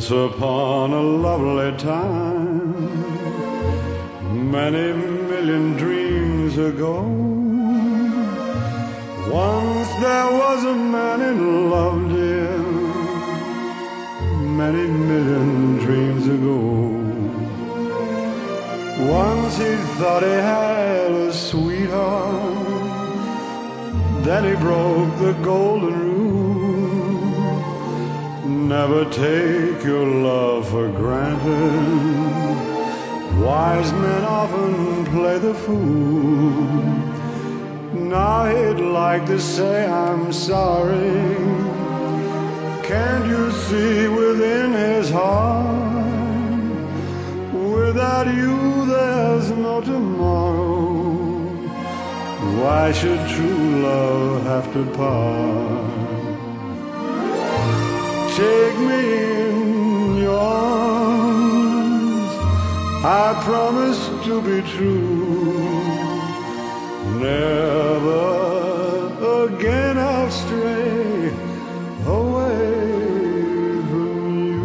Once upon a lovely time, many million dreams ago, once there was a man in love, dear, many million dreams ago. Once he thought he had a sweetheart, then he broke the golden rule: never take your love for granted. Wise men often play the fool. Now he'd like to say, I'm sorry. Can't you see within his heart, without you there's no tomorrow? Why should true love have to part? Take me in your arms, I promise to be true. Never again I'll stray away from you.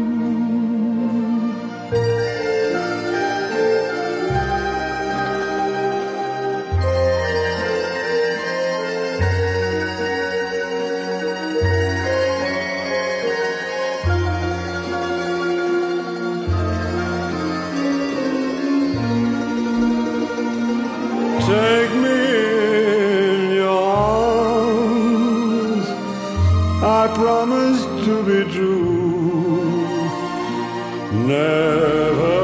Take me in your arms, I promise to be true. Never